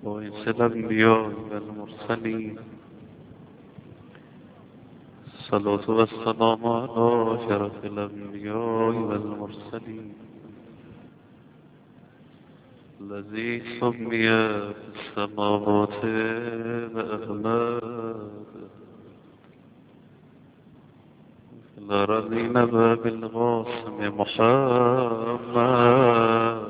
باعث الأنبياء والمرسلين الصلاة والسلام على شرف الأنبياء والمرسلين الذي سمي بالسماوات وأحمد في الأراضين بالقاسم محمد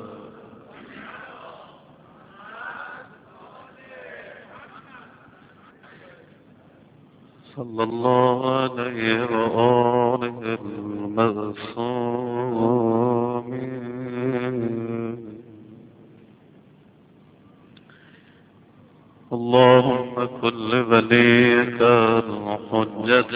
صلى الله عليه وآله المعصومين اللهم كل وليك الحجة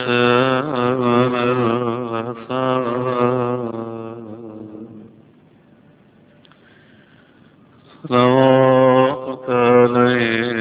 صلواتك عليه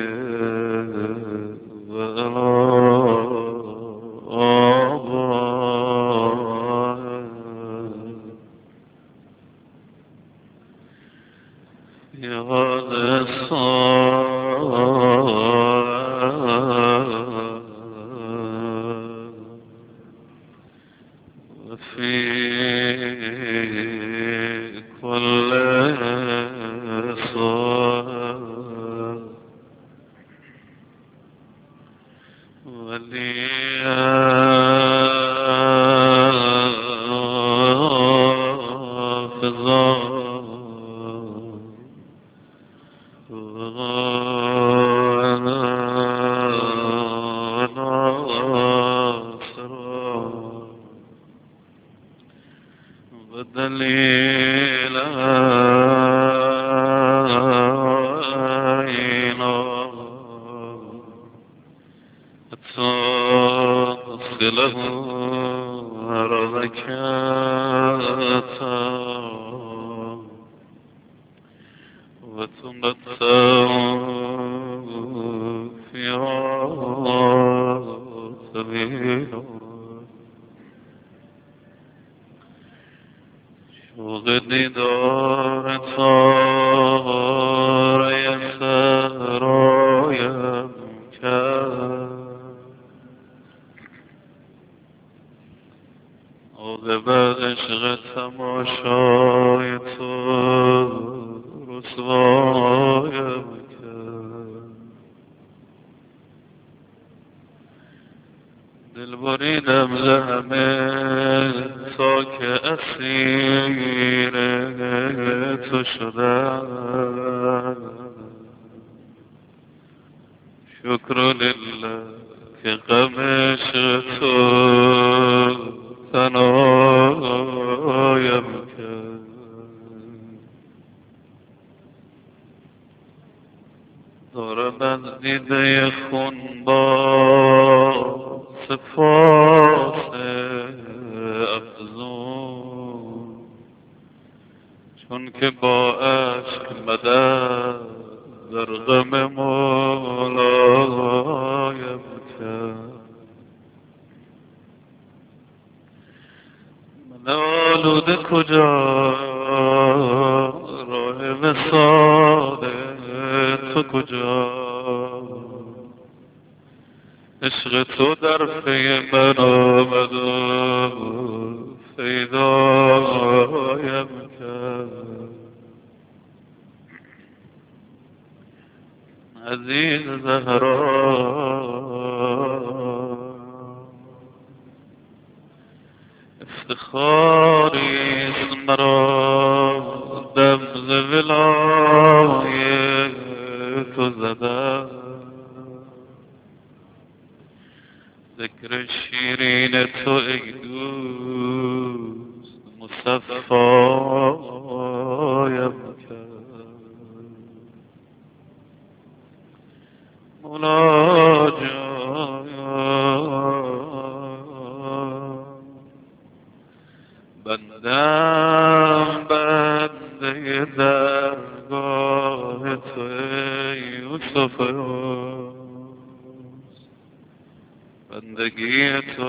بندگی تو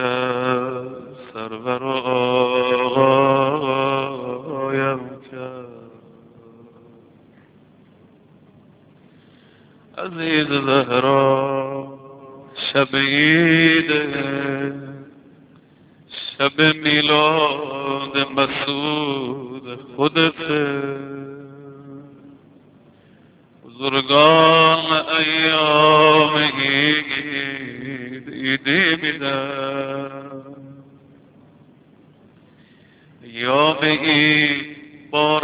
عجب سرور و آقایم کرد. عزیز زهرا شب عیده، شب میلاد مسعود خودته، بزرگان ایام عید عیدی میدن، ایام عید بار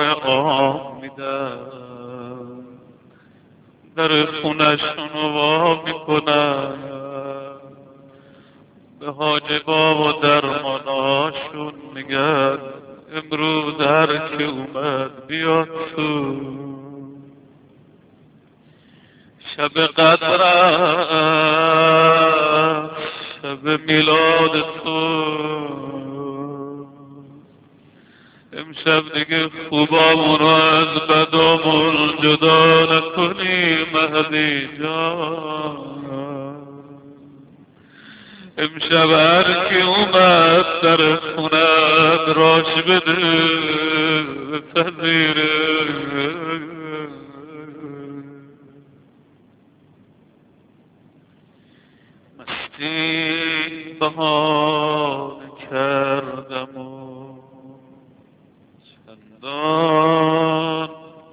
آمیدن، در خونشون وا میکنن، به حاجبا و درماناشون میگن امروز هر که اومد بیاد تو، شب قدر است، شب میلاد تو، امشب دیگه خوبامون رو از بدامون جدا نکنی مهدی جان، امشب هر کی اومد در خونت راش بده پذیره، مستی بهانه کردم و چندان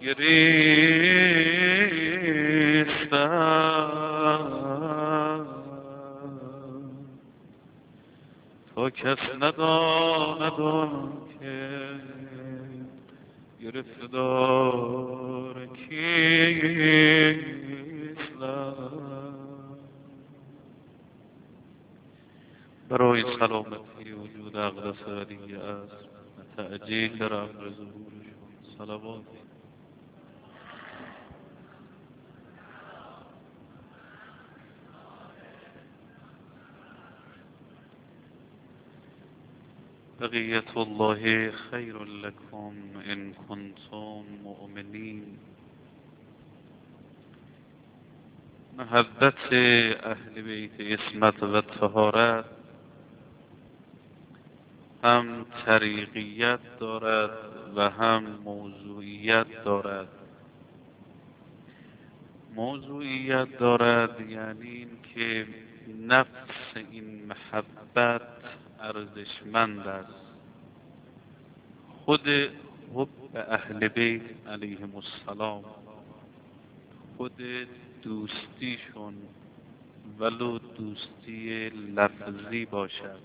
گریستم تا کس نداند آن که گرفتار کیستم. برای سلامتی وجود اقدس علی است تعجیل رفع ظهورشون صلوات. بقیت الله خیر لکم ان کنتم مؤمنین. محبت اهل بیت عصمت و طهارت هم طریقیت دارد و هم موضوعیت دارد. موضوعیت دارد یعنی این که نفس این محبت ارزشمند است. خود حب اهل بیت علیهم السلام، خود دوستیشون ولو دوستی لفظی باشد،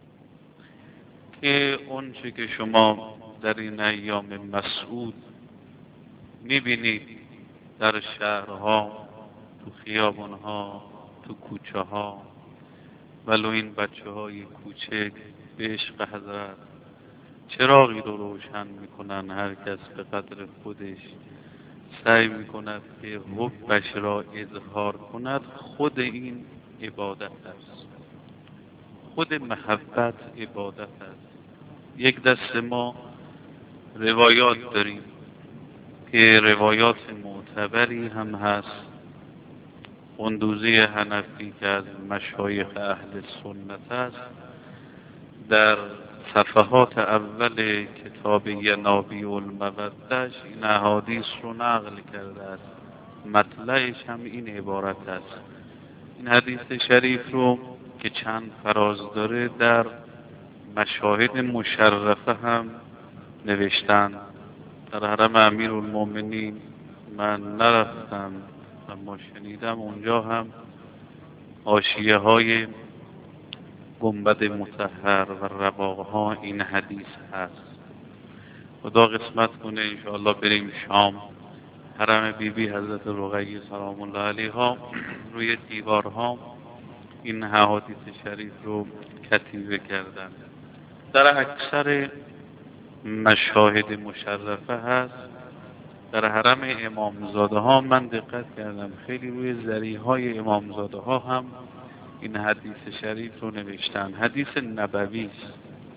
که اونچه که شما در این ایام مسعود میبینید در شهرها، تو خیابانها، تو کوچه ها، ولو این بچه های کوچک به عشق حضرت چراغی رو روشن میکنن، هر کس به قدر خودش سعی میکند که حبش را اظهار کند. خود این عبادت است، خود محبت عبادت است. یک دست ما روایات داریم که روایات معتبری هم هست. قندوزی حنفی که از مشایخ اهل سنت است، در صفحات اول کتاب ینابیع المودش این احادیث رو نقل کرده است. مطلعش هم این عبارت است. این حدیث شریف رو که چند فراز داره در مشاهد مشرفه هم نوشتن. در حرم امیرالمومنین من نرفتم اما شنیدم اونجا هم حاشیه های گنبد مطهر و رواقها این حدیث هست. خدا قسمت کنه انشاءالله بریم شام. حرم بیبی حضرت رقیه سلام الله علیها روی دیوارها این حدیث شریف رو کتیبه کردن. در اکثر مشاهد مشرفه هست. در حرم امامزاده ها من دقت کردم خیلی روی ذریح های امامزاده ها هم این حدیث شریف رو نوشتن. حدیث نبوی است.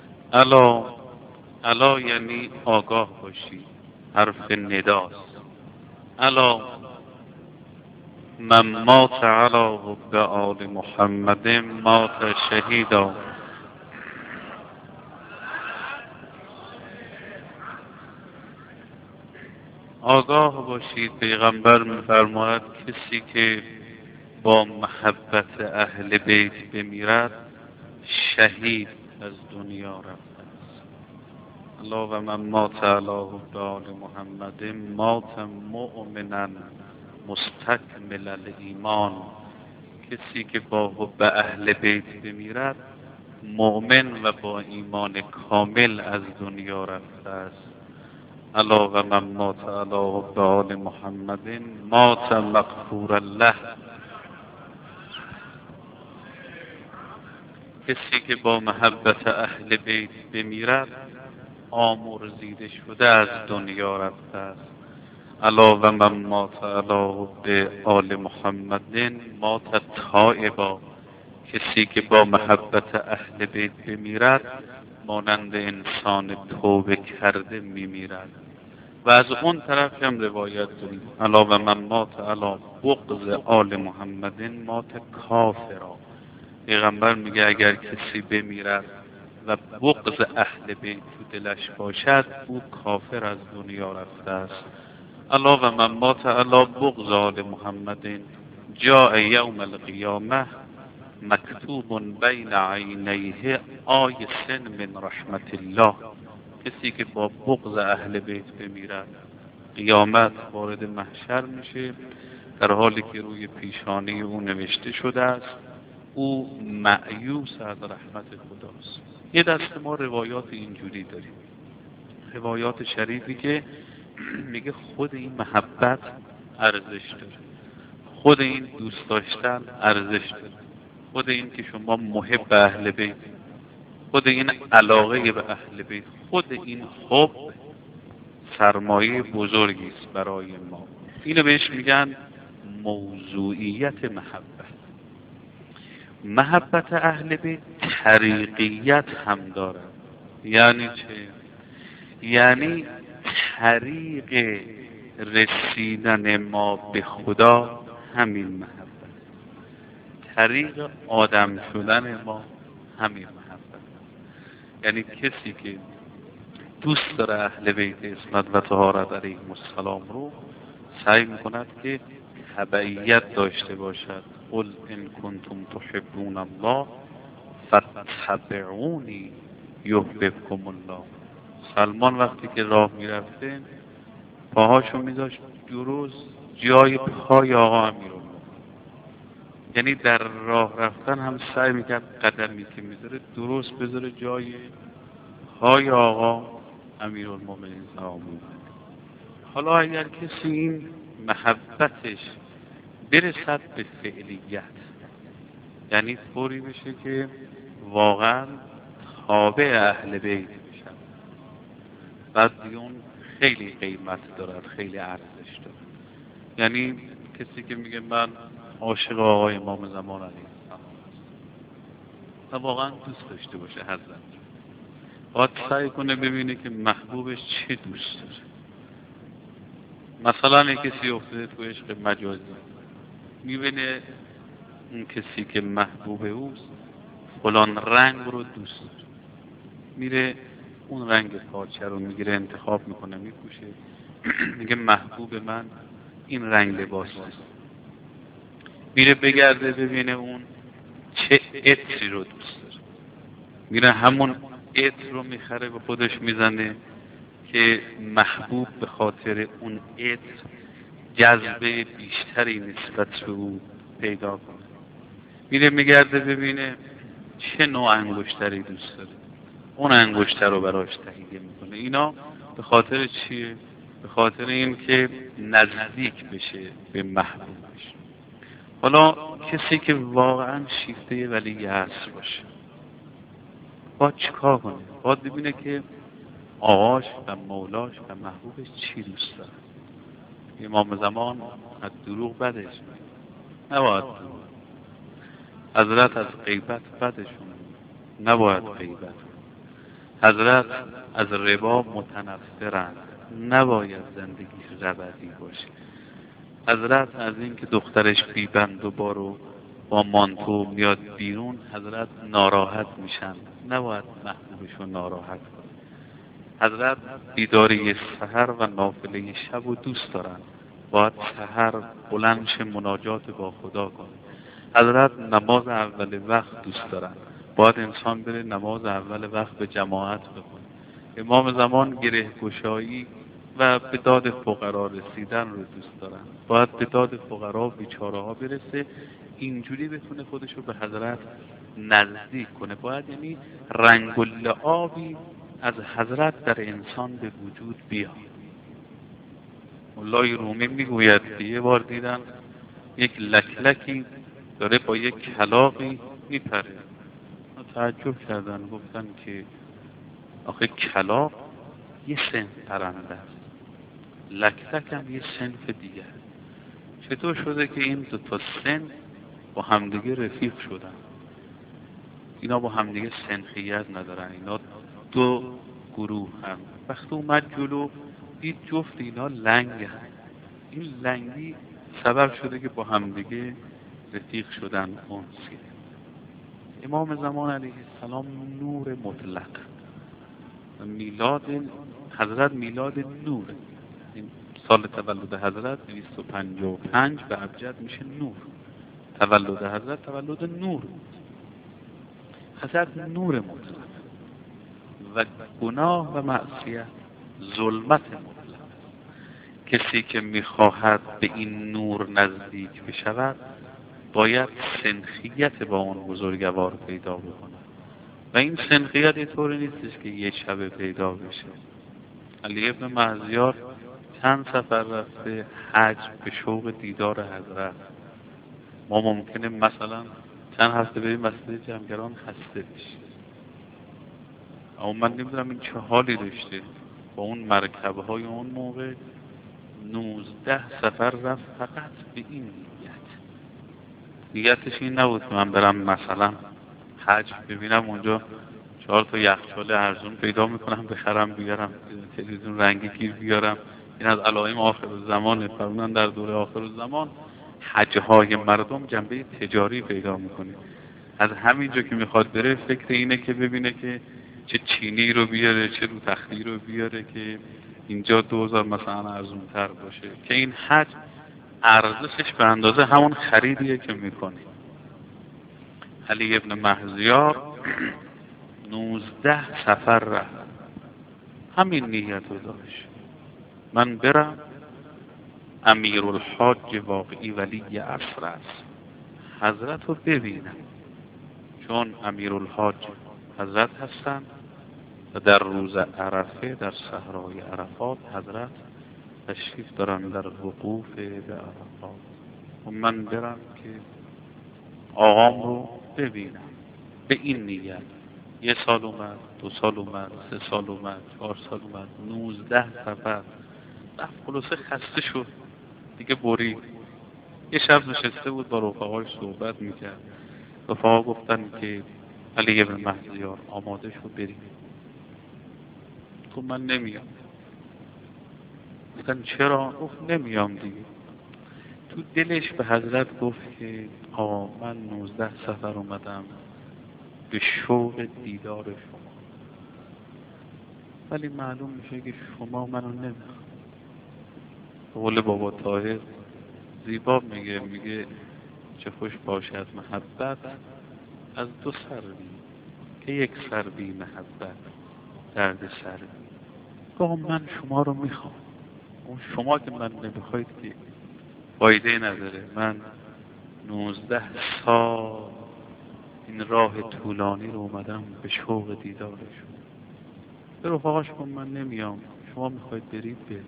الا یعنی آگاه باشی، حرف نداست. الا من مات علی حب آل محمد مات شهیدا. آگاه باشید پیغمبر می‌فرماید کسی که با محبت اهل بیت بمیرد شهید از دنیا رفته است. الله و من مات علی حب آل محمد مات مؤمنا مستکمل الایمان. کسی که با حب اهل بیت بمیرد مؤمن و با ایمان کامل از دنیا رفته است. الا و من مات علی حب آل محمد مات مغفورا له. کسی که با محبت اهل بیت بمیرد آمرزیده شده از دنیا رفته است. الا و من مات علی حب آل محمد مات تائبا. کسی که با محبت اهل بیت بمیرد مانند انسان توبه کرده میمیرد. و از اون طرف هم روایت داریم الا و من مات علی بغض آل محمد مات کافرا. پیغمبر میگه اگر کسی بمیرد و بغض اهل بیت تو دلش باشد او کافر از دنیا رفته است. الا و من مات علی بغض آل محمد جاء یوم القیامه مکتوب بین عینیه آیس من رحمت الله. کسی که با بغض اهل بیت بمیرد قیامت وارد محشر میشه در حالی که روی پیشانی او نوشته شده است او مأیوس از رحمت خداست. یه دست ما روایات اینجوری داریم، روایات شریفی که میگه خود این محبت ارزش داره، خود این دوست داشتن ارزش داره، خود این که شما محب اهل بیت، خود این علاقه به اهل بیت، خود این حب سرمایه بزرگی است برای ما. اینو بهش میگن موضوعیت محبت. محبت اهل بیت طریقیت هم داره. یعنی چه؟ یعنی طریق رسیدن ما به خدا همین محبت، طریق آدم شدن ما همین محبت. یعنی کسی که دوست داره اهل بیت عصمت و طهارت علیهم السلام رو سعی میکند که تبعیت داشته باشد. قل ان کنتم تحبون الله فاتبعونی یحببکم الله. سلمان وقتی که راه میرفته پاهاشو میذاشت درست جای پای آقا امیرالمومنین، یعنی در راه رفتن هم سعی میکرد قدمی که میذاره درست بذاره جای پای آقا امیرالمومنین سلام. حالا اگر کسی این محبتش برسد به فعلیت، یعنی طوری بشه که واقعا تابع اهل بیت بشن، بعد دیگه اون خیلی قیمت دارد، خیلی ارزش دارد. یعنی کسی که میگه من عاشق آقای امام زمان علیه السلام و واقعا دوست داشته باشه حضرت، باید سعی کنه ببینه که محبوبش چه دوست داره. مثلا یک کسی افتاده تو عشق مجازی، میبینه اون کسی که محبوب اوست فلان رنگ رو دوست داره، میره اون رنگ پارچه رو میگیره انتخاب میکنه میپوشه، میگه محبوب من این رنگ لباس است. میره بگرده ببینه اون چه عطری رو دوست داره، میره همون عطر رو میخره به خودش میزنه که محبوب به خاطر اون عطر جذبه بیشتری نسبت به او پیدا کنه. میره میگرده ببینه چه نوع انگشتری دوست داره، اون انگشتر رو براش تهیه میکنه. اینا به خاطر چیه؟ به خاطر این که نزدیک بشه به محبوبش. حالا کسی که واقعا شیفته ولی عصر باشه باید چیکار کنه؟ باید ببینه که آقاش و مولاش و محبوبش چی دوست داره. امام زمان از دروغ بدش نباید دروغ، حضرت از غیبت بدشون نباید غیبت، حضرت از ربا متنفرند نباید زندگیش ربدی باشه، حضرت از این که دخترش بیبند و بارو با مانتو میاد بیرون حضرت ناراحت میشن، نباید محبوبشون ناراحت کنه. حضرت بیداری سحر و نافله شب رو دوست دارن. باید سحر بلند شه مناجات با خدا کنه. حضرت نماز اول وقت دوست دارن. باید انسان بره نماز اول وقت به جماعت بکنه. امام زمان گره گشایی و به داد فقرا رسیدن رو دوست دارن. باید به داد فقرا و بیچاره ها برسه، اینجوری بتونه خودش رو به حضرت نزدیک کنه. باید یعنی رنگ و لعابی از حضرت در انسان به وجود بیاد. مولای رومی میگوید که یه بار دیدن یک لکلکی داره با یک کلاغی میپره. تعجب کردن، گفتن که آخه کلاغ یه صنف پرنده است، لکلک هم یه صنف دیگه. چطور شده که این دو تا صنف با همدیگه رفیق شدن؟ اینا با همدیگه صنفیت ندارن، اینا دو گروه هم. وقتی اومد جلو دید جفت اینا لنگ هم. این لنگی سبب شده که با همدیگه رفیق شدن، انسی. امام زمان علیه السلام نور مطلق، میلاد حضرت میلاد نور. این سال تولد حضرت 255 به ابجد میشه نور. تولد حضرت تولد نور. حضرت نور مطلق و گناه و معصیت ظلمت مطلق. کسی که میخواهد به این نور نزدیک بشود باید سنخیت با اون بزرگوار پیدا بکنه و این سنخیت یه طوری نیستش که یه شب پیدا بشه. علی ابن مهزیار چند سفر رفته حج به شوق دیدار حضرت. ما ممکنه مثلا چند هفته بریم مسجد جمگران خسته بشیم، اما من نمیدونم این چه حالی داشته. با اون مرکبه های اون موقع 19 سفر رفت فقط به این نیتش این نبود که من برم مثلا حج ببینم اونجا 4 تا یخچال ارزون پیدا میکنم بخرم بیارم، تلویزیون رنگی گیر بیارم. این از علائم آخر الزمانه. فرمودن در دوره آخر الزمان حجهای مردم جنبه تجاری پیدا میکنه. از همینجا که میخواد بره فکر اینه که ببینه که چه چینی رو بیاره، چه رو تختی رو بیاره که اینجا 2000 مثلا ارزون تر باشه، که این حج ارزشش به اندازه همون خریدیه که میکنه. علی ابن مهزیار 19 سفر رفت، همین نیت رو داشت. من برم امیرالحاج واقعی ولی عصر است، حضرت رو ببینم، چون امیرالحاج حضرت هستن و در روز عرفه در صحرای عرفات حضرت تشریف دارن در وقوف به عرفات و من برم که آقام رو ببینم. به این نیت 1 سال اومد، 2 سال اومد، 3 سال اومد، 4 سال اومد، 19 سفر رفت. خلاصه خسته شد دیگه، برید. یه شب نشسته بود با رفقاش صحبت میکرد. رفقا گفتن که علی ابن مهزیار آماده شد بریم. تو من نمیام. گفتن چرا؟ گفت نمیام دیگه. تو دلش به حضرت گفت که آقا من 19 سفر اومدم به شوق دیدار شما، ولی معلوم میشه که شما منو نمیخواد. قول بابا طاهر زیبا میگه چه خوش باشد محبت از 2 سر بی، که 1 سر بی محبت درد سر بی. گفت من شما رو میخوام، اون شما که من نمیخواید که فایده نداره. من 19 سال این راه طولانی رو اومدم به شوق دیدارشون. به رفقاش گفت من نمیام، شما میخواید برید برید.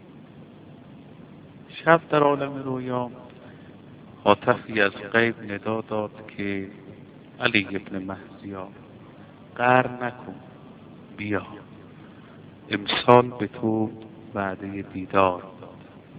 شب در عالم رویا هاتفی از غیب ندا داد که علی ابن مهزیار قهر نکن، بیا، امسال به تو وعده دیدار داد.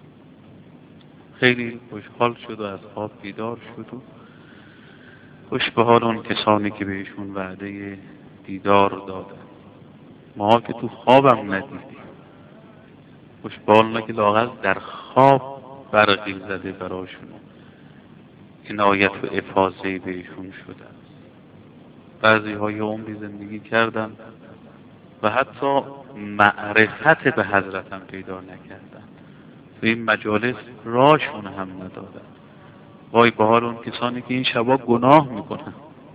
خیلی خوشحال شد و از خواب بیدار شد و خوش به حال اون کسانی که بهشون وعده دیدار دادن. ما که تو خوابم ندیدیم، خوش به حال اونا که لااقل در خواب برقی زده براشون عنایت و افاضه بهشون شده. بعضی های عمری زندگی کردن و حتی معرفت به حضرت هم پیدا نکردن. تو این مجالس راشون هم ندادن. وای به حال اون کسانی که این شبا گناه میکنن.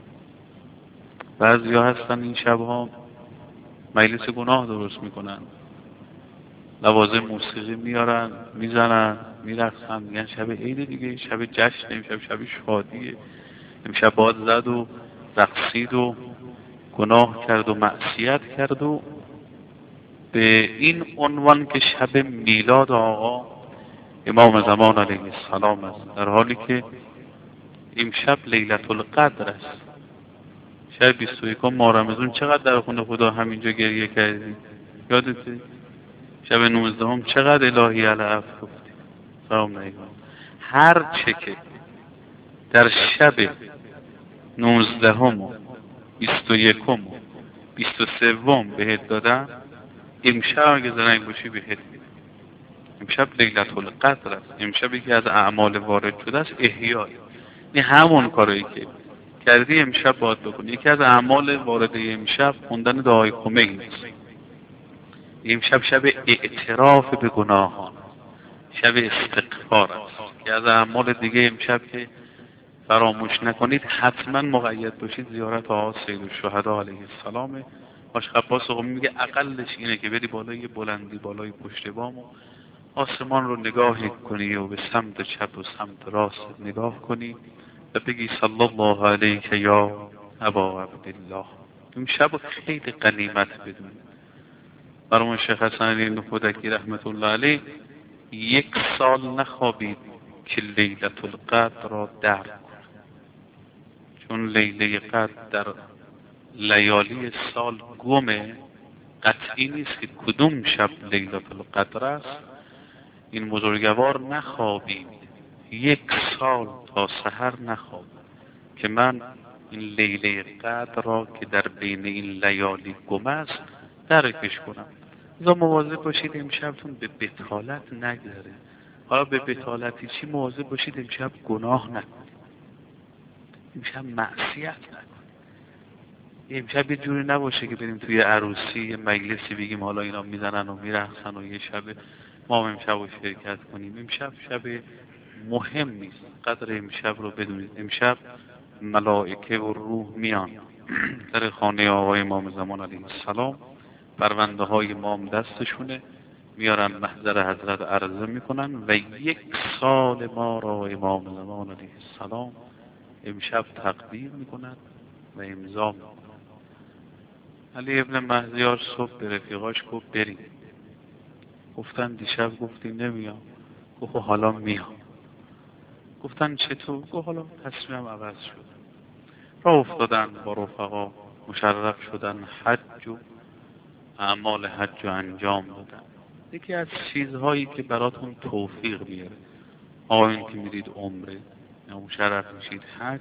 بعضی ها هستن این شبها مجلس گناه درست میکنن، لوازم موسیقی میارن، میزنن، میرقصن، میگن شب عید دیگه، شب جشن، امشب شب شادیه، امشب باد زد و رقصید و گناه کرد و معصیت کرد و به این عنوان که شب میلاد آقا امام زمان علیه السلام است، در حالی که امشب لیلة القدر است. شب 21 ماه رمضان چقدر در خونه خدا همینجا گریه کردیم، یادته؟ شب 19 چقدر الهی العفو گفتیم. سلام علیکم. هر چه که در شب 19 و 21 و 23 بهت دادن، امشب اگه زنگ باشی بهت میدن. امشب لیلة القدر است. امشب یکی از اعمال وارد شده است احیای. این همون کاری که کردی امشب باید بکنی. یکی از اعمال وارد امشب خوندن دعای خمینی است. امشب شب اعتراف به گناهان، شب استغفار است که از اعمال دیگه امشب که فراموش نکنید حتما مقید باشید زیارت آقا سید الشهدا علیه السلام. باش خباس قمی میگه اقلش اینه که بری بالای بلندی، بالای پشت بام و آسمان رو نگاه کنی و به سمت چپ و سمت راست نگاه کنی و بگی صلی الله علیک یا ابا عبدالله. امشب خیلی غنیمت بدونید. برامون شیخ حسن علی نفودکی رحمت الله علیه 1 سال نخوابید که لیلة القدر را درک کنه، چون لیله قدر در لیالی سال گمه، قطعی نیست که کدوم شب لیلة القدر است. این بزرگوار نخوابید 1 سال تا سحر نخواب که من این لیله قدر را که در بین این لیالی گم است درکش کنم. لذا مواظب باشید امشبتون به بطالت نگذره. حالا به بطالتی چی؟ مواظب باشید امشب گناه نکنید، امشب معصیت نکنید. امشب یه جوری نباشه که بریم توی عروسی یه مجلسی بگیم حالا اینا میزنن و میرقصن و یه شب ما امشب رو شرکت کنیم. امشب شب مهم نیست. قدر امشب رو بدونید. امشب ملائکه و روح میان در خانه آقای امام زمان علیه السلام، پرونده های امام دستشونه، میارن محضر حضرت عرضه میکنن و 1 سال ما را امام زمان علیه السلام امشب تقدیر میکنن و امضا میکنن. علی ابن مهدیار صبح به رفیقاش گفت بریم. گفتن دیشب گفتی نمیام. گفت حالا میام. گفتن چطور؟ گفت حالا تصمیمم عوض شد. راه افتادن با رفقا، مشرف شدن، حج و اعمال حج رو انجام دادن. یکی از چیزهایی که براتون توفیق میاره، آقایون که میرید عمره یا مشرف میشید حج،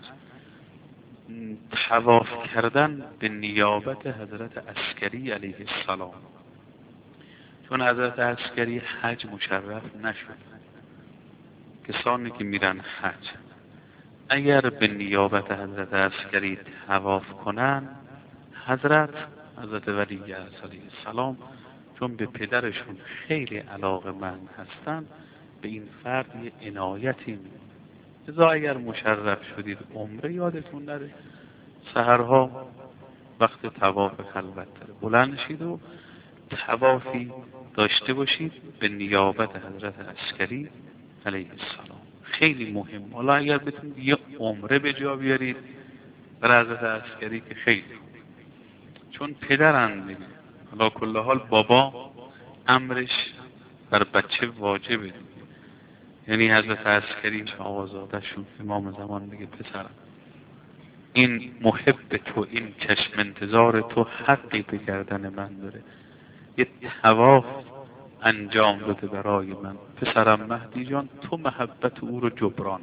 طواف کردن به نیابت حضرت عسکری علیه السلام. چون حضرت عسکری حج مشرف نشد. کسانی که میرن حج اگر به نیابت حضرت عسکری طواف کنن، حضرت ولی علیه السلام چون به پدرشون خیلی علاقه‌مند هستن به این فرد یه عنایتی می‌کنن. لذا اگر مشرف شدید عمره یادتون نره سحرها وقت طواف خلوت بلند شید و طوافی داشته باشید به نیابت حضرت عسکری علیه السلام. خیلی مهم. حالا اگر بتونید یه عمره به جا بیارید برای حضرت عسکری که خیلی، چون پدرن دیگه. حالا کل حال بابا امرش بر بچه واجبه، یعنی حضرت عسکری آقازاده‌شون امام زمان میگه پسرم این محب تو، این چشم انتظار تو حقی به گردن من داره، یه طواف انجام بده برای من. پسرم مهدی جان تو محبت او رو جبران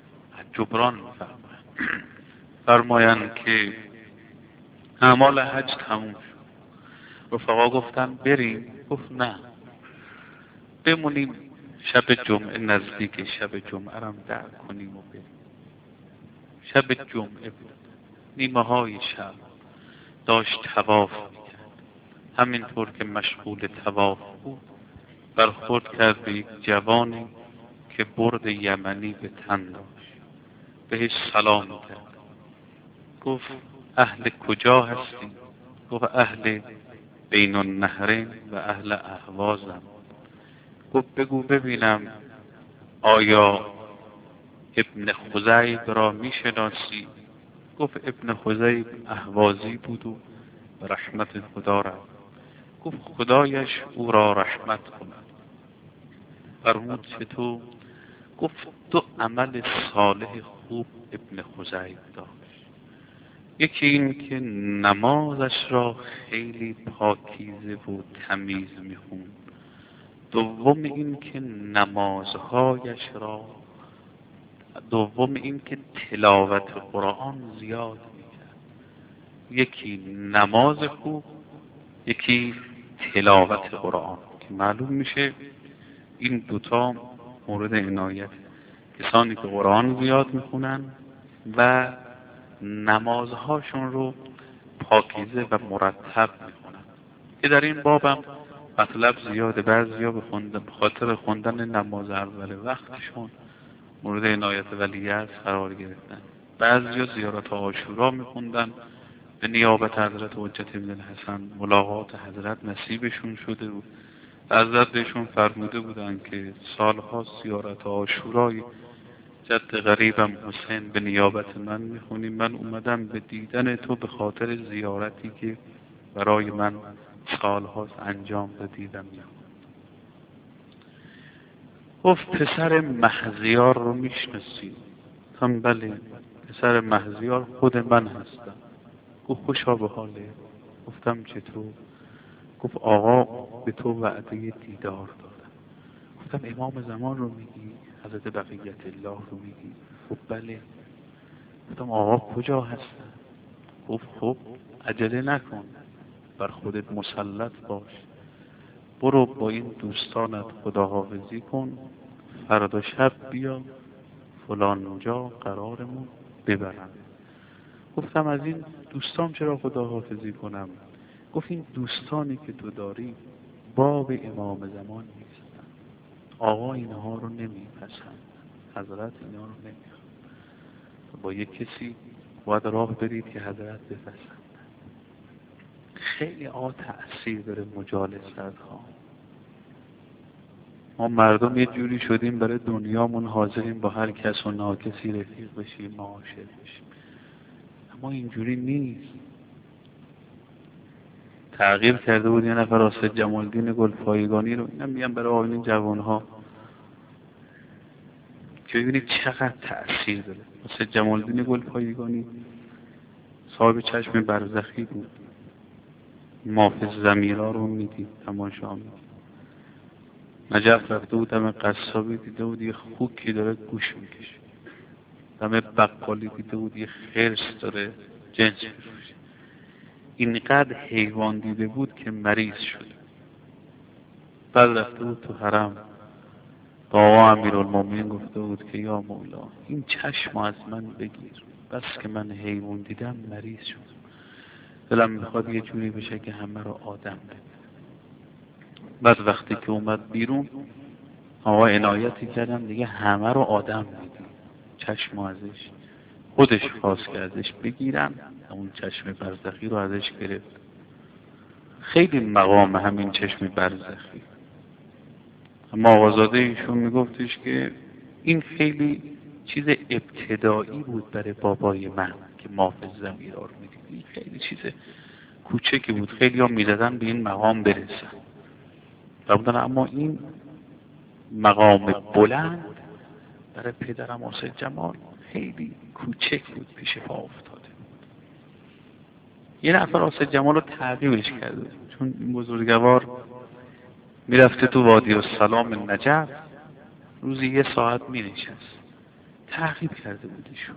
فرمایند که اعمال حج تموم شد. رفقا گفتن بریم. گفت نه، بمونیم شب جمعه نزدیک، شب جمعه رم در کنیم و بریم. شب جمعه بود، نیمه های شب داشت طواف میکرد. همینطور که مشغول طواف بود برخورد کرد به یک جوانی که برد یمنی به تن داشت. بهش سلام کرد. گفت اهل کجا هستی؟ گفت اهل بین النهرین و اهل اهوازم. گفت بگو ببینم آیا ابن خزیب را میشناسی؟ گفت ابن خزیب اهوازی بود و به رحمت خدا رفت. گفت خدایش او را رحمت کند. فرمود چطور؟ گفت دو عمل صالح خوب ابن خزیب داشت. یکی این که نمازش را خیلی پاکیزه و تمیز میخوند. دوم این که تلاوت قرآن زیاد میکرد. یکی نماز خوب، یکی تلاوت قرآن، که معلوم میشه این دوتا مورد عنایت. کسانی که قرآن زیاد میخونن و نمازهاشون رو پاکیزه و مرتب میخونن، که در این بابم مطلب زیاده. بعضیا به خاطر خوندن نماز اول وقتشون مورد عنایت ولیعصر قرار گرفتن. بعضیا زیارت عاشورا میخوندن به نیابت حضرت حجت بن الحسن. ملاقات حضرت نصیبشون شده بود. حضرت بهشون فرموده بودن که سالها زیارت عاشورای جد غریبم حسین به نیابت من میخونی. من اومدم به دیدن تو به خاطر زیارتی که برای من سالهاست انجام دادیدم. گفت پسر مهزیار رو میشناسی؟ هم بله، پسر مهزیار خود من هستم. گفت خوشا به حاله. گفتم چطور؟ گفت آقا به تو وعده دیدار دادم. گفتم امام زمان رو میگی؟ حضرت بقیت الله رو میگی؟ گفت بله. گفتم آقا کجا هستن؟ گفت خب عجله نکن، بر خودت مسلط باش، برو با این دوستانت خداحافظی کن، فردا شب بیا فلان جا قرارمون ببرم. گفتم از این دوستان چرا خداحافظی کنم؟ گفت این دوستانی که تو داری باب امام زمان نیستن، آقا اینها رو نمیپسند، حضرت اینها رو نمیخواد. با یک کسی باید راه برید که حضرت بپسند. خیلی تأثیر داره مجالست ها. ما مردم یه جوری شدیم برای دنیامون حاضریم با هر کس و ناکسی رفیق بشیم، معاشر بشیم، اما اینجوری نیست. تغییر کرده بود یه نفر استاد جمالدین گلپایگانی رو، اینم میگم برای آقایون جوانها که ببینید چقدر تأثیر داره. استاد جمالدین گلپایگانی صاحب چشم برزخی بود، مافز زمیرا رو میدید، تماشا میدید. نجف رفته بود دم قصابی، دیده بود یه خوکی داره گوش میکشه. دم بقالی دیده بود یه خرس داره جنس میفروشه. اینقدر حیوان دیده بود که مریض شد. بعد رفته بود تو حرم با آقا امیرالمومنین گفته بود که یا مولا این چشم از من بگیر، بس که من حیوان دیدم مریض شد. دلم میخواد یه جوری بشه که همه رو آدم ببینه. بعد وقتی که اومد بیرون آقا عنایتی کردن دیگه همه رو آدم دیدی. چشم ازش خودش خواست که ازش بگیرن، اون چشم برزخی رو ازش گرفت. خیلی مقام همین چشم برزخی. اما آقازاده ایشون میگفتش که این خیلی چیز ابتدایی بود برای بابای من که مافز زمیرا رو میدید. این خیلی چیز کوچکی بود. خیلی ها میزدن به این مقام برسن و بودن، اما این مقام بلند برای پدرم استاد جمال خیلی کوچک بود، پیش پا افتاده. یه نفر استاد جمال رو تعقیبش کرده، چون این بزرگوار میرفته تو وادی السلام نجف، روزی 1 ساعت مینشست. تعقیب کرده بودیشون.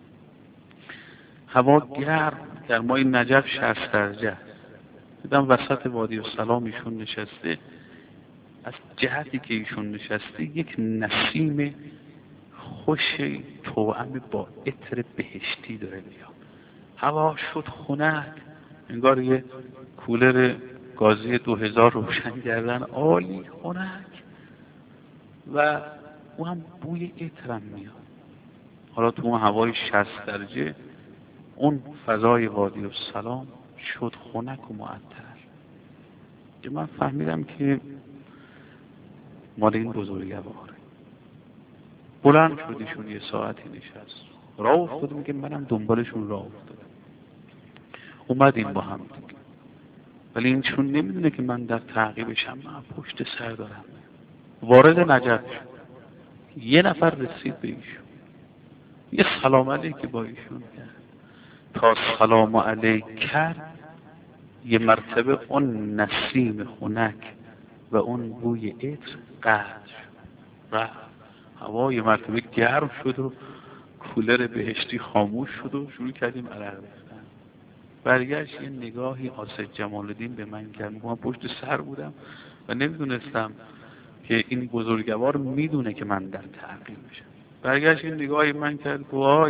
هوا گرم، گرمای نجف 60 درجه است. دیدم وسط وادی السلام ایشون نشسته. از جهتی که ایشون نشسته یک نسیم خوش توأم با عطر بهشتی داره میاد. هوا شد خنک، انگار یه کولر گازی 2000 روشن کردن، عالی، خنک و او هم بوی عطرم میاد. حالا تو اون هوای 60 درجه اون فضای وادی السلام شد خنک و معطر که من فهمیدم که مال این بزرگواره. بلند شد ایشون، یه ساعتی نشست، راه افتاد، میگه منم دنبالشون راه افتادم، اومدیم با هم دیگه. ولی این چون نمیدونه که من در تعقیبشم، من پشت سر دارم. وارد نجف شد، یه نفر رسید به ایشون، یه سلام علیک با ایشون کرد. تا سلام علیک کرد یه مرتبه اون نسیم خنک و اون بوی عطر قطع شد، رفت. هوا یه مرتبه گرم شد و کولر بهشتی خاموش شد و شروع کردیم عرق ریختن. برگشت یه نگاهی آصف جمال الدین به من کرد. من پشت سر بودم و نمیدونستم که این بزرگوار میدونه که من در تعقیبشم. برگشت یه نگاهی من کرد، وای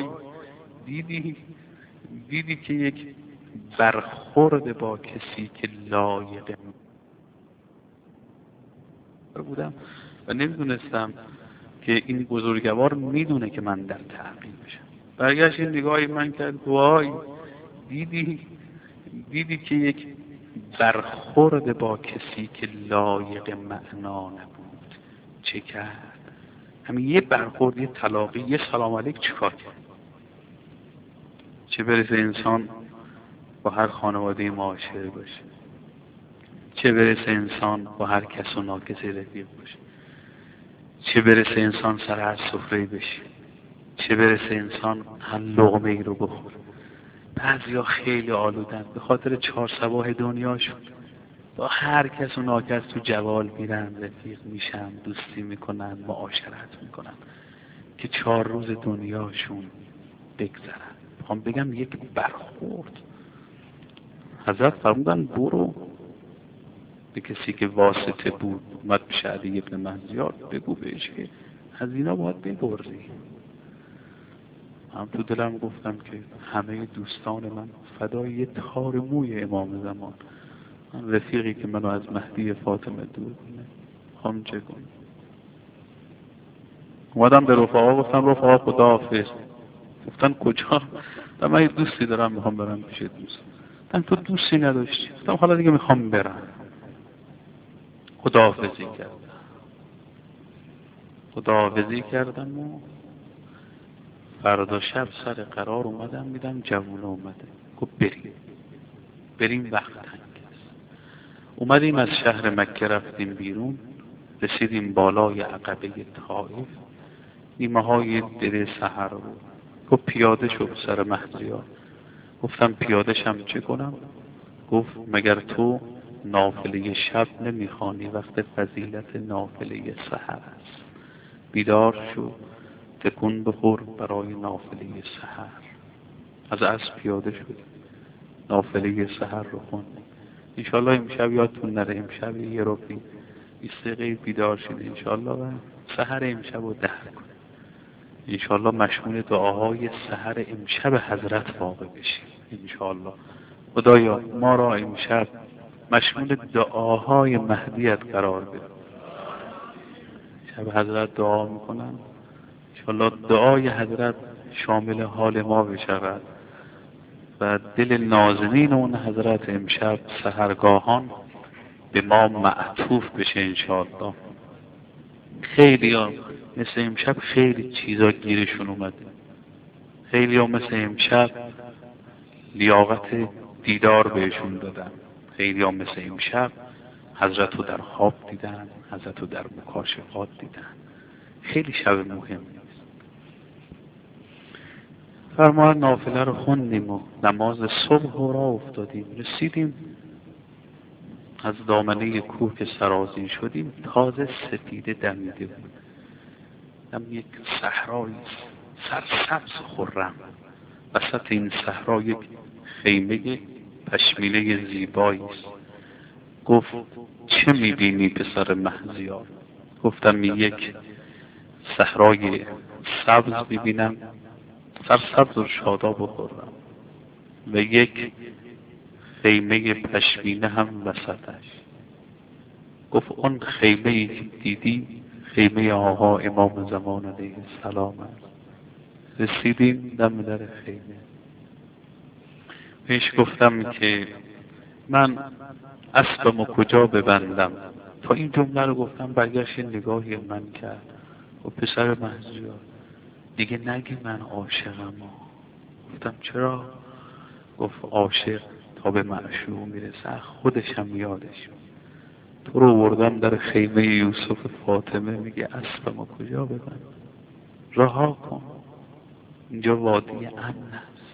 دیدی که یک برخورد با کسی که لایق بودم و نمیدونستم که این بزرگوار میدونه که من در تعقیبشم. برگشت این نگاهی من کرد، وای دیدی که یک برخورد با کسی که لایق معنا نبود چه کرد؟ همین یه برخورد، یه طلاقی، یه سلام علیک چیکار کرد؟ چه برسه انسان با هر خانواده معاشر باشه، چه برسه انسان با هر کس و ناکسی رفیق باشه، چه برسه انسان سر هر سفره بشه، چه برسه انسان هر لقمه ای رو بخور. بعضیا خیلی آلودن به خاطر 4 صباح دنیاشون، با هر کس و ناکس تو جوال میرن، رفیق میشن، دوستی میکنن، معاشرت میکنن که 4 روز دنیاشون بگذرن. میخوام بگم یک برخورد. حضرت فرمودن برو به کسی که واسطه بود اومد پیش علی ابن مهدیار، بگو بهش که از اینا باید ببرزی. هم تو دلم گفتم که همه دوستان من فدای یه تار موی امام زمان، من رفیقی که منو از مهدی فاطمه دور کنه، هم چه کنم؟ اومدم به رفقا گفتم رفقا خداحافظ. گفتن کجا؟ من یه دوستی دارم میخوام برم پیش دوست. گفتن تو دوستی نداشتی؟ گفتم حالا دیگه میخوام برم. خداحافظی کردم و فردا شب سر قرار اومدم، میدم جوونه اومده، گفت بریم وقت تنگ است. اومدیم از شهر مکه رفتیم بیرون، رسیدیم بالای عقبه طائف، نیمه های دل سحر بود. گفت پیاده شو سر مهدیار. گفتم پیاده شم چه کنم؟ گفت مگر تو نافله شب نمیخوانی؟ وقت فضیلت نافله سحر است، بیدار شو تکون بخور برای نافله سحر. از اسب پیاده شد، نافله سحر رو خوندیم. انشالله امشب یادتون نره، امشب یه ربی 20 دقیقه بیدار شید انشالله و سحر امشب رو در کنید. انشالله مشمول دعاهای سحر امشب حضرت واقع بشیم انشالله. خدایا ما را امشب مشمول دعاهای مهدیت قرار بده. شب حضرت دعا میکنن، انشالله دعای حضرت شامل حال ما بشود و دل نازنین اون حضرت امشب سحرگاهان به ما معطوف بشه انشالله. خیلی ها مثل امشب خیلی چیزا گیرشون اومده، خیلی ها مثل امشب لیاقت دیدار بهشون دادن، خیلی ها مثل امشب حضرت رو در خواب دیدن، حضرت رو در مکاشفات دیدن. خیلی شب مهم نیست. فرمان نافله رو خوندیم و نماز صبح را افتادیم. رسیدیم از دامنه کوه که سرازیر شدیم، تازه سپیده دمیده بود. هم یک صحرای سرسبز خرم، وسط این صحرا یک خیمه پشمینه زیبایی است. گفت چه میبینی پسر مهدیار؟ گفتم یک صحرای سبز ببینم، سرسبز و شاداب و خرم، و یک خیمه پشمینه هم وسطش. گفت اون خیمه ای که دیدی خیمه آقا امام زمان علیه السلام است. رسیدیم دم در خیمه. پیش گفتم که من اسبمو کجا ببندم. تا این جمله رو گفتم برگشت نگاهی من کرد. و پسر مهزیار دیگه نگی من عاشقم. گفتم چرا؟ گفت عاشق تا به معشوق میرسه خودش هم یادش. تو رو بردم در خیمه یوسف فاطمه میگه اسبمو کجا ببندم؟ رها کن، اینجا وادی امن است.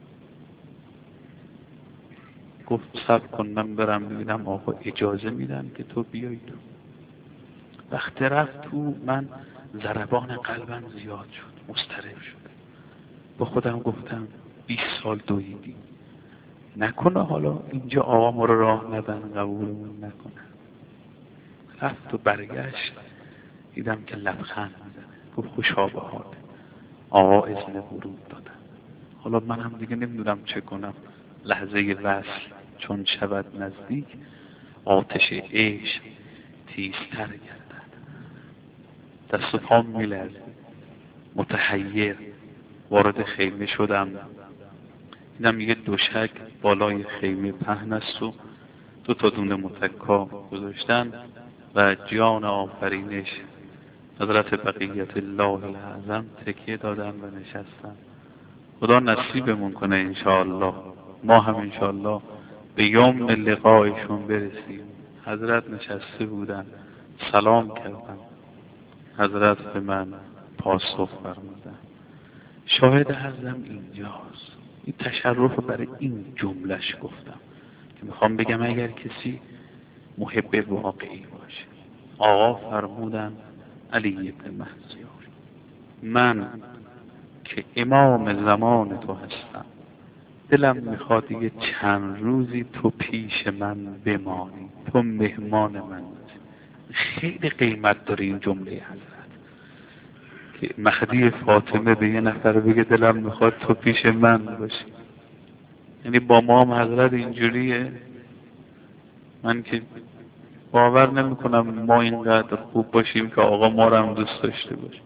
گفت صبر کن من برم ببینم آقا اجازه میدم که تو بیای تو. وقتی رفت تو من ضربان قلبم زیاد شد، مضطرب شد. با خودم گفتم 20 سال دویدیم، نکنه حالا اینجا آقا ما رو راه ندن قبولمون نکنه. رفت و برگشت دیدم که لبخند میزنه. گفت خوشا به حال آقا اذن ورود دادن. حالا من هم دیگه نمیدونم چه کنم. لحظه وصل چون شود نزدیک آتش عشق تیزتر گردد. دست و پام میلرزید، متحیر وارد خیمه شدم. دیدم یه دوشک بالای خیمه پهن است و 2 تا دونه متکا گذاشتن و جان آفرینش حضرت بقیت الله الاعظم تکیه دادن و نشستن. خدا نصیبمون کنه انشاءالله ما هم انشاءالله به یوم لقایشون برسیم. حضرت نشسته بودن، سلام کردم، حضرت به من پاسخ فرمودن. شاهد حضرم اینجاست. این تشرف برای این جملهش گفتم که میخوام بگم اگر کسی محب واقعی باشه. آقا فرمودن علی بن مهزیار من که امام زمان تو هستم دلم میخواد یه چند روزی تو پیش من بمانی، تو مهمان من. خیلی قیمت داره این جمله حضرت که مهدی فاطمه به یه نفر بگه دلم میخواد تو پیش من باشی. یعنی با ما هم حضرت اینجوریه. من که باور نمی کنم ما اینقدر خوب باشیم که آقا ما رو هم دوست داشته باشه.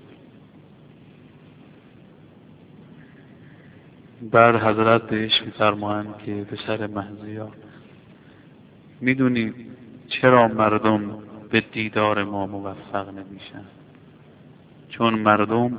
بعد حضرت بهش می‌فرمایند که پسر مهزیار میدونی چرا مردم به دیدار ما موفق نمیشن؟ چون مردم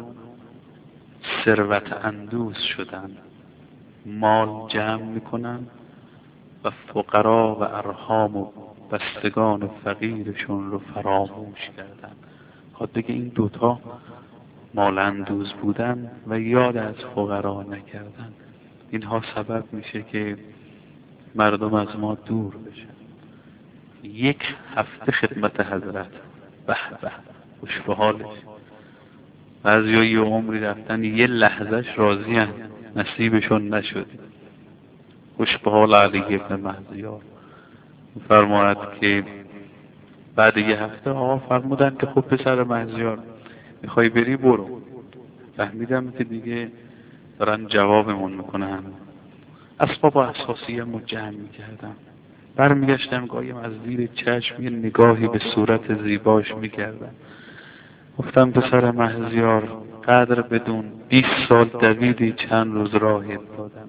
ثروت اندوز شدن، مال جمع میکنن و فقرا و ارحام و بستگان فقیرشون رو فراموش کردن. خود دیگه این دوتا مال اندوز بودن و یاد از فقرا نکردن، اینها سبب میشه که مردم از ما دور بشن. 1 هفته خدمت حضرت، به به خوش به حالش. بعضی ها یه عمری رفتن یه لحظهش راضی هم نصیبشون نشد. خوش به حال علی بن مهزیار. فرماید که بعد 1 هفته آقا فرمودن که خب پسر مهزیار میخوای بری برو. فهمیدم که دیگه دارن جوابمون میکنن. اسباب اساسیه‌مو جمع میکردم، برمیگشتم گاهیم از زیر چشم یه نگاهی به صورت زیباش میکردم. گفتم پسر مهزیار قدر بدون 20 سال دویدی چند روز راهت دادم.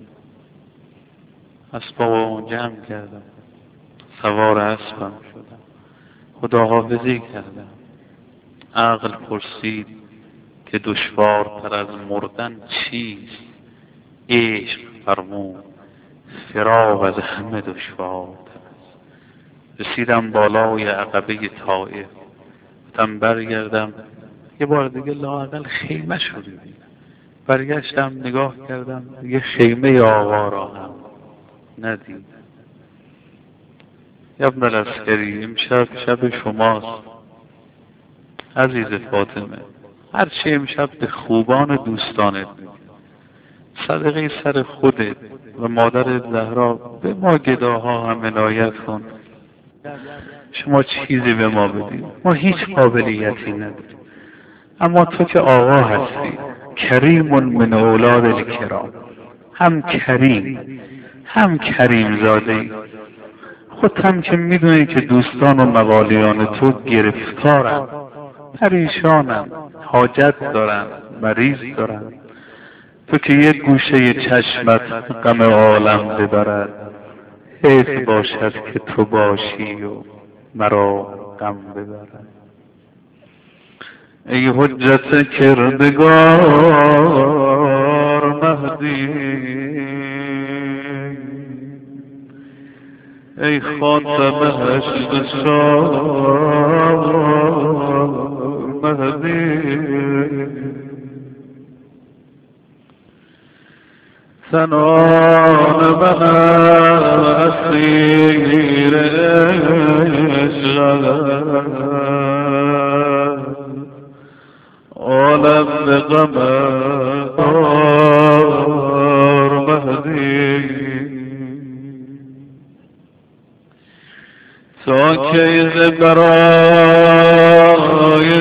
اسبابمو جمع کردم، سوار اسبم شدم، خداحافظی کردم. عقل پرسید که دشوارتر از مردن چیست؟ عشق فرمود فراق از همه دشوارتر است. رسیدم بالای عقبه طائف، گفتم برگردم یه بار دیگه لااقل خیمه شو ببینم. برگشتم نگاه کردم یه خیمه آقا را هم ندیدم. ابن العسکری امشب شب شماست عزیز فاطمه. هرچی امشب به خوبان دوستانت میگه، صدقه سر خودت و مادر زهرا به ما گداها هم عنایت کن. شما چیزی به ما بدید، ما هیچ قابلیتی نداریم، اما تو که آقا هستی کریم من اولاد الکرام، هم کریم هم کریم زاده، خود هم که میدونی که دوستان و موالیان تو گرفتارن، پریشانن، حاجت دارن، مریض دارن، تو که یک گوشه چشمت غم عالم ببرد، حیف باشد که تو باشی و مرا غم ببرد. ای حجت کردگار مهدی، ای خاتم هشت شار مهدی، سنان من اسیر عشقت، عالم به غم دار مهدی، تا کی ز برای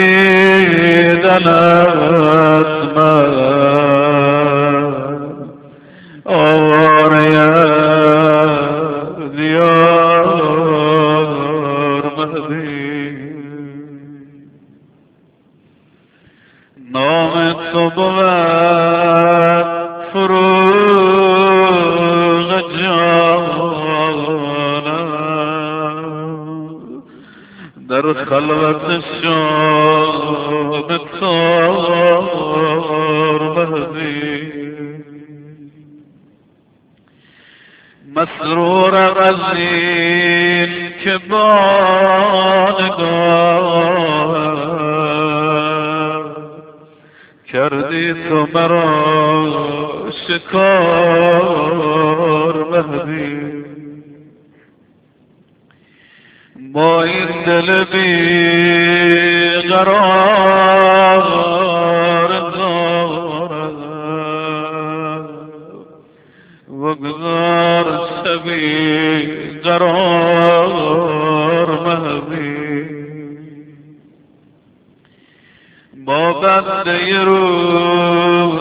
دیدنت من آواره دیار مهدی، نام تو بود فروغ جانم، در خلوت شام تار مهدی، مسرور از این که بانگاه کردی تو مرا شکار مهدی، با این دل بی قرار دارم وگذار شبی قرار مهدی، با بنده رو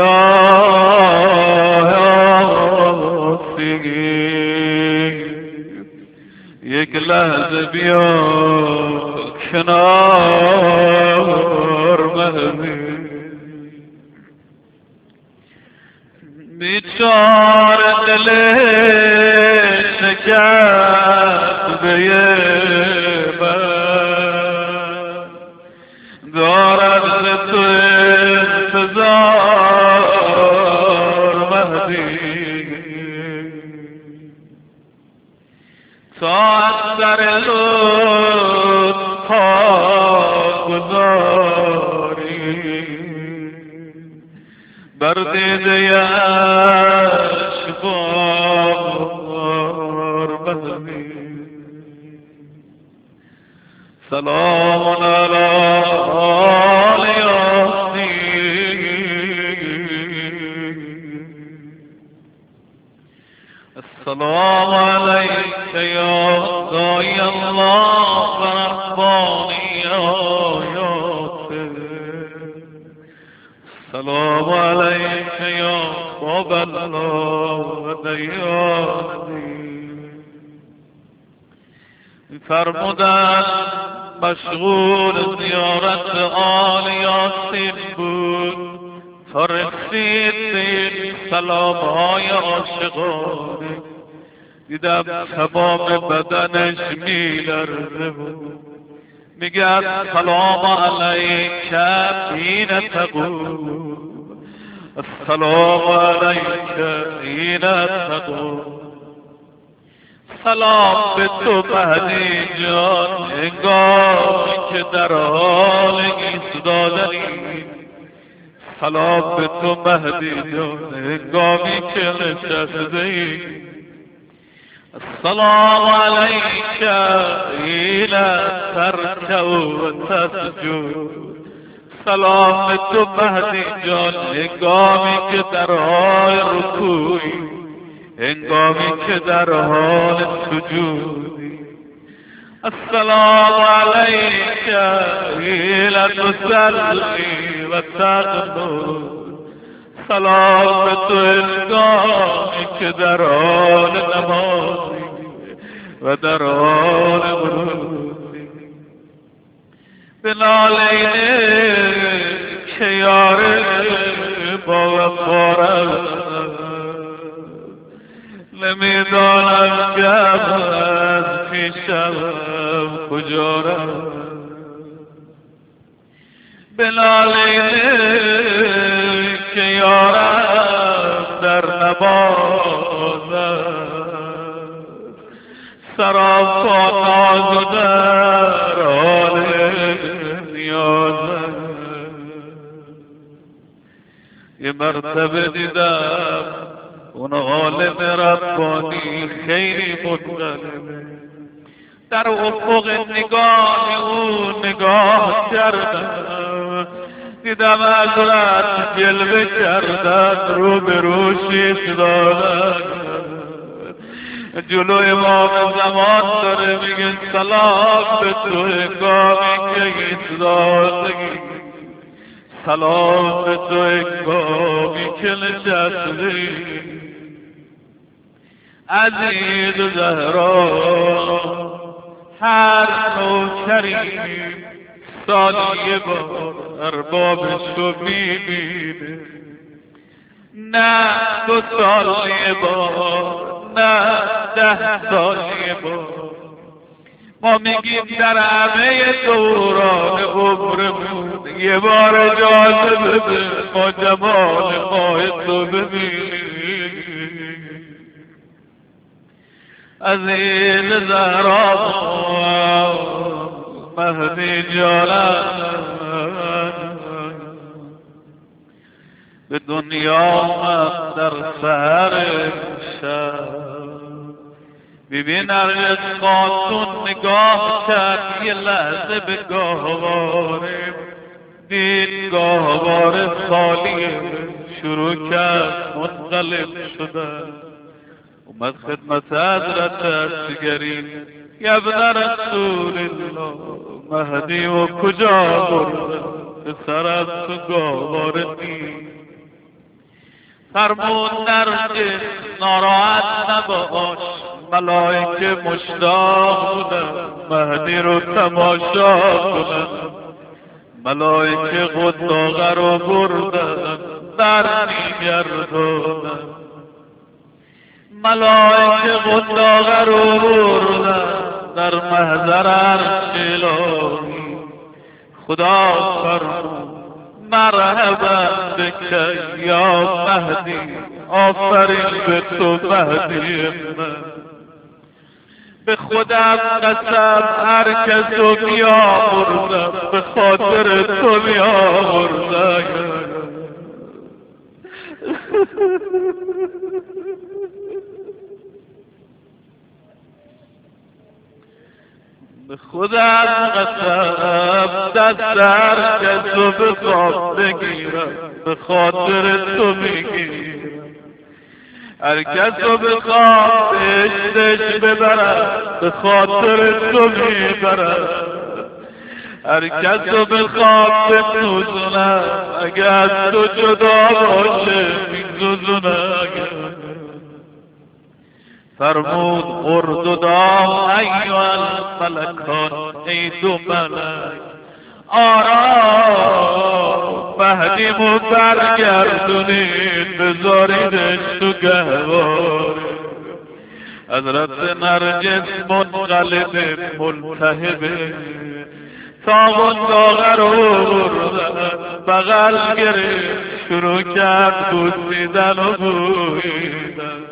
سیاه سیگی یک لحظه بیا کنار مهدی، بیچاره دل شکسته من دارد ز تو انتظار مهدی، تا از در لطف پا گذاری بر دیده اشکبار مهدی، سلام علی آل یاسین، السلام علیک یا داعی الله و ربانی آیاته، السلام علیک یا باب الله و دیاتی. فرمودن مشغول زیارت آل یاسین بود تا رسید به سلامهای عاشقانه، دیدم تمام بدنش میلرزه بود، میگه السلام علیک حین تقوم، السلام علیک حین تقوم، سلام به تو مهدی جان هنگامی که در حال ایستادنی، سلام به تو مهدی جان هنگامی که نشسته‌ای، السلام علیک حین ترکع و تسجد، سلام به تو مهدی جان هنگامی که در حال رکوعی، هنگامی که در حال سجودی، السلام علیک حین تصلی و تقنط، سلام به تو هنگامی که در حال نمازی و در حال ورودی به ناله که یاره با وفارم نمیدانم که از پیشم کجا رم به ناله که یارم در نمازم سراپا ناز و در حال نیازم یه مرتبه دیدم اون عالم ربانی خیلی مطلبه در افق نگاه او نگاه کردم دیدم حضرت جلوه کردن رو به روش ایستادن جلو امام زمان داره میگه سلام به تو هنگامی که ایستادگی سلام به تو هنگامی که نشستی عزیز و زهرا هر نوکری سالی یه بار اربابش رو میبینه نه 2 سال یه بار نه 10 سال یه بار ما میگیم در همه دوران عمرمون یه بار اجازه بده ما جمال ماه تو ببینیم عزیز زهرا مهدی جانم به دنیا آمد در سحر شب ببین نرگس خاتون نگاه کرد یه لحظه به گاهواره دید گاهواره خالیه شروع کرد منقلب شدن اومد خدمت حضرت اصغری یا ابن رسول الله مهدی و کجا بردن پسرت تو گاهواره نیست فرمود نرگس ناراحت نباش ملائکه مشتاق بودن مهدی رو تماشا کنن ملائکه قداغه رو بردن در میگردونن ملائکه قداغه رو بردن در محضر عرش الهی خدا فرمود مرحبا بک یا مهدی آفرین به تو مهدی من به خودم قسم هر کس رو بیاوردم به خاطر تو بیاوردم به خودم قسم دست هر کس رو به خواب بگیرم به خاطر تو میگیرم هر کس رو به خواب بهشتش ببرم به خاطر تو میبرم هر کس رو به خواب بسوزونم اگه از تو جدا باشه میسوزونم فرمود ارد و دام ایوه الملکان ای 2 ملک آرام مهدیمو برگردونید بذاریدش تو گهواره حضرت نرگس منقلب ملتهبه تا قداغه رو بردن بغل گرفت شروع کرد بوسیدن و بویدن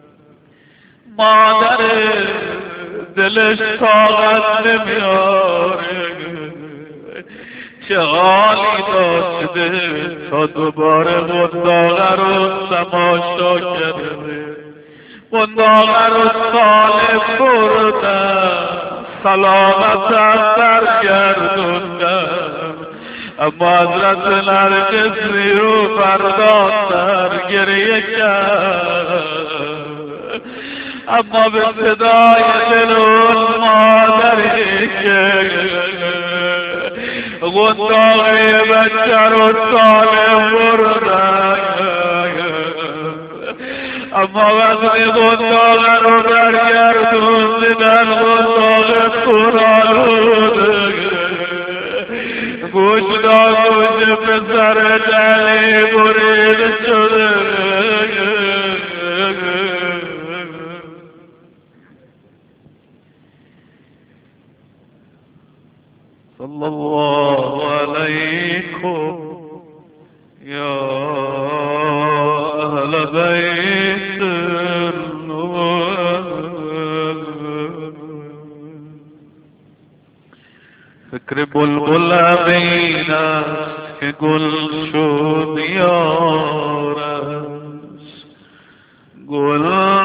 مادر دلش طاقت نمیاره چه حالی داشته تا دوباره قداغه رو تماشا کرده قداغه رو سالم بردن سلامتم برگردوندن اما حضرت نرگس رو برداشتن گریه کرد اما به صدای دل اون مادری که قداغه بچه رو سالم بردن اما وقتی قنداق رو برگردون دیدن قنداق خورالوده گوش داگوش پسر جلی برید شده صلی الله علیکم یا اهل بیت النور فکر بلبل امین است که گل شد یارش گل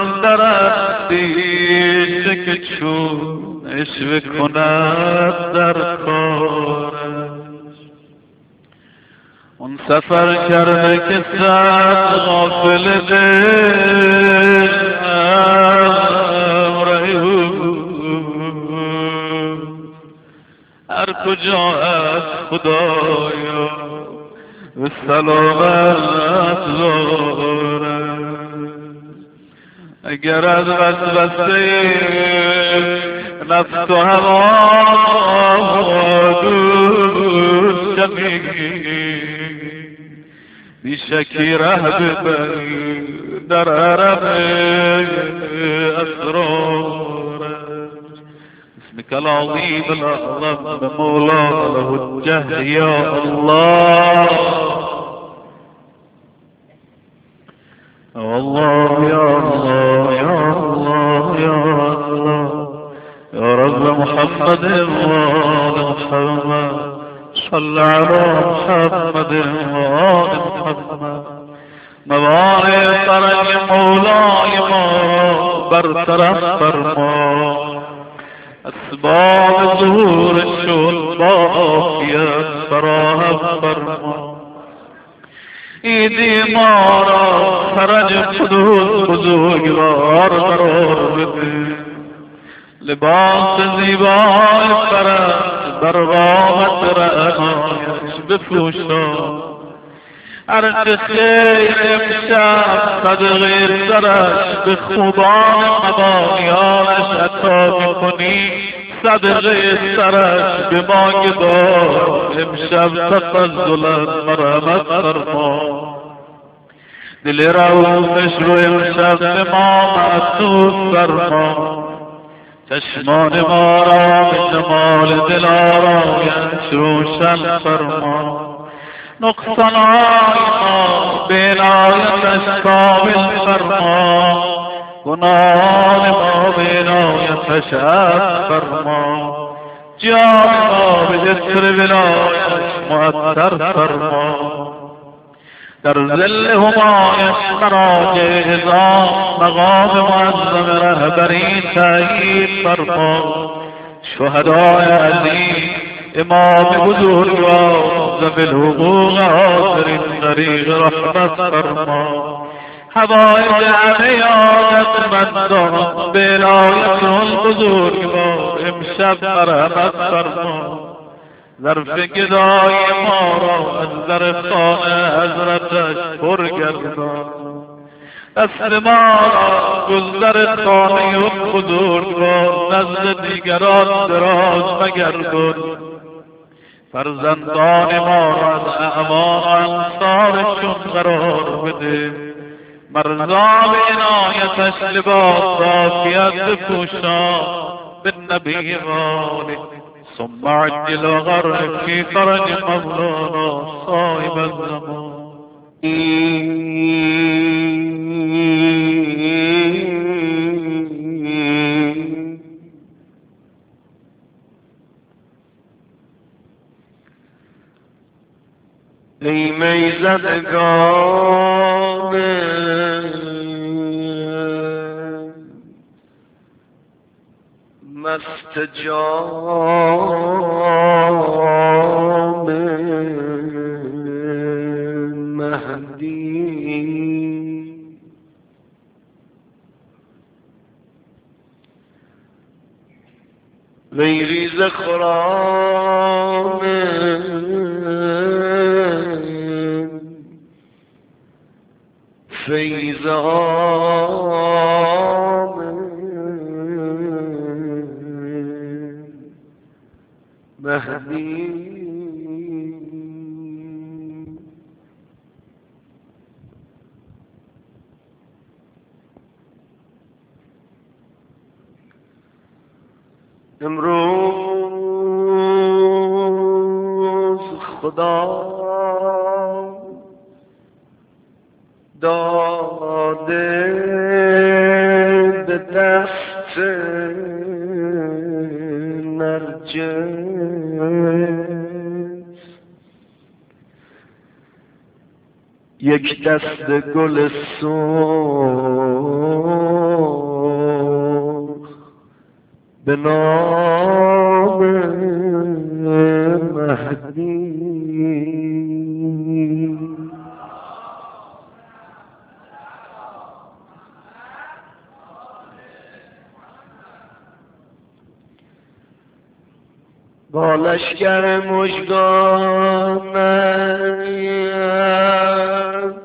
درختی که چون عشوه کند در کارش اون سفر کرده که صد غافل دل هر کجا از خدایا به سلامت دارد اگر از وسوسه نفس و هوا دور شوی بیشکی ره ببری در عرب اسرار اسمك العظيم الأعظم بمولانا له الجهد يا الله الله يا الله يا الله يا الله يا رب محمد وآل محمد صل على محمد وآل محمد موارد فرج مولاي ما برطرف فرما اسباب ظهور شد باقیت فراهم فرما ایدی ما را فرج حدود بزرگوار قرار بده لباس زیبای فرج بر قامت رعنایش بپوشان عرق خیر امشب صدقه سرش به خوبان مبانیانش عطا میکنی صدقه سرش به ما گدار امشب تفضلت مرحمت فرما دل رؤوفش رو امشب به ما معطوف فرما چشمان ما را به جمال دلارایش روشن فرما نقصانهای ما بینایتش کامل فرما گناهان ما بینایتش عفو فرما جان ما به ذکر ولایش معطر فرما در ظل همایش مراجع نظام مقام معظم رهبری تعیین فرما شهدای عزیز امام بزرگوار ذوی الحقوق حاضرین طریق رحمت فرما حوائج همه عادتمندان به ولایت البزرگوار امشب مرحمت فرما ظرف گدای ما را از ظرفخانه حضرتش پر گردان دست ما را گذر خانه بزرگوار نزد دیگران دراز مگردان فرزندان ما را از اعمال انصارشون قرار بده مرزا به عنایتش لباس عافیت بپوشان بالنبی غالب ثم عجل وغرق في فرج مولانا صاحب الزمان ای میزدگان مست جام مهدی وی ریز خرام فیض عام مهدی امروز خدا داده به دست نرجس یک دست گل سرخ به نام مهدی. با لشکر مژگانت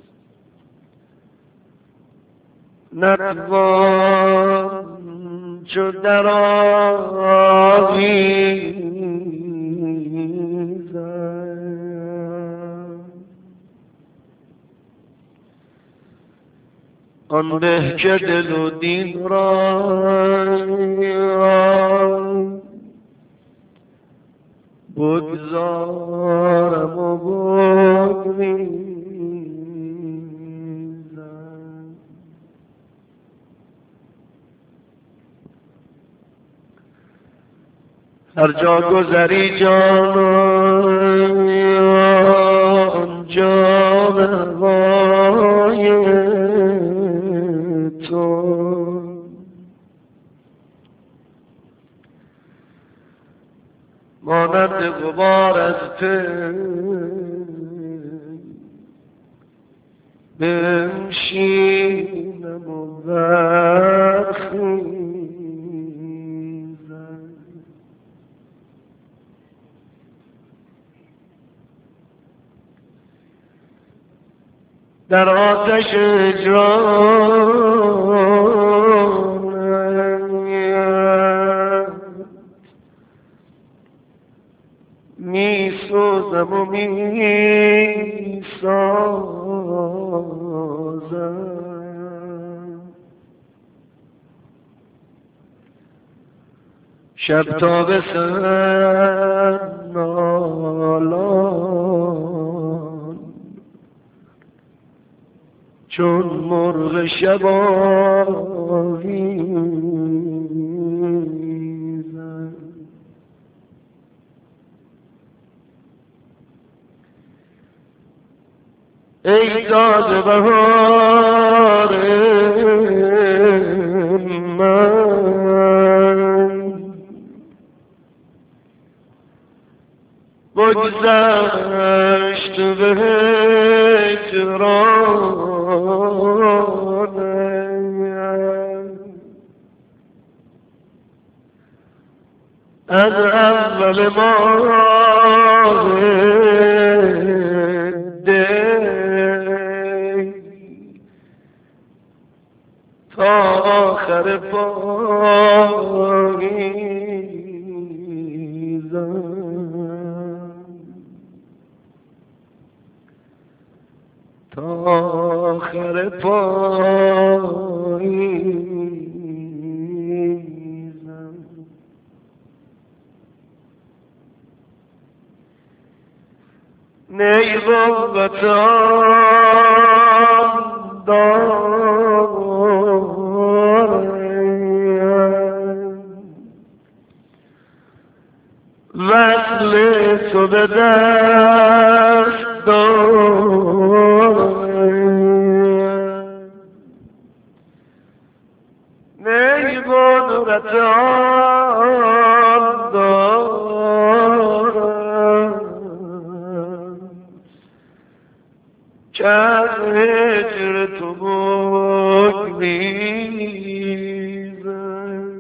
نتوان چو در آویزم آن به که دل و دین را بگذارم و بگریزم. هر جا گذری جان جان هوای تو مانند غبار از پی بنشینم و برخیزم. در آتش هجران می سوزم و می سازم. شب تا به سر نالان چون مرغ شب آویزم. ای تازه بهار من بگذشت به هجرانم از اول ماه تا آخر پاییزم تا آخر پاییزم. نی قوتان وصل تو به دست دارم نی قدرت آن دارم که از هجر تو بگریزم.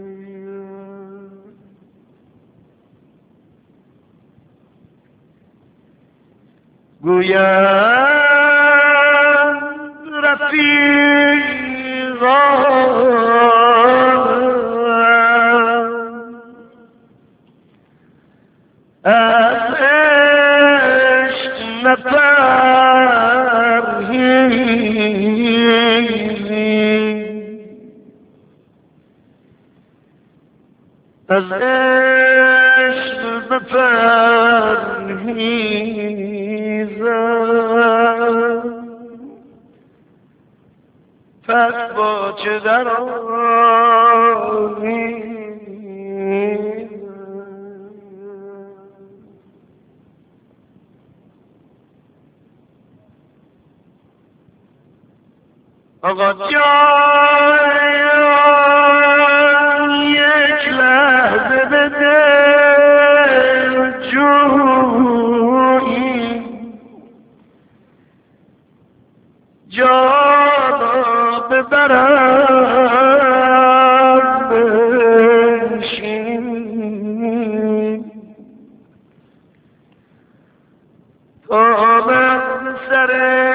گویند از عشق نپرهیزی، از عشق نپرهیزم، پس با چه در آمیزم. آقا جان یک لحظه به دل جویی، جانا ببرم بنشین، تا من سر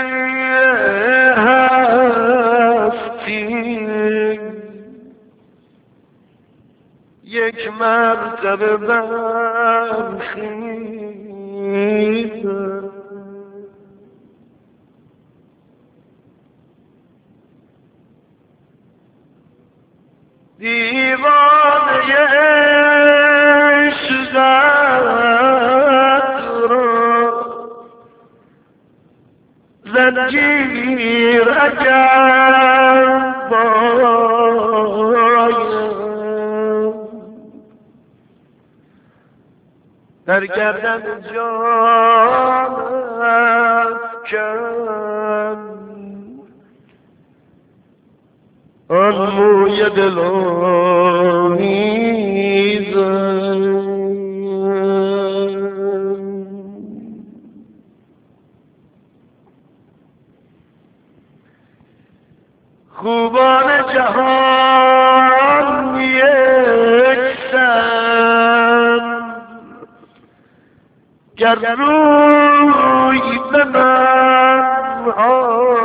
یک مرتبه برخیزم. دیوانه عشقت را زنجیر اگر باید در گردن جانت کن، آن موی دل‌آویزم. خوبان جهان یکسر، گر روی به من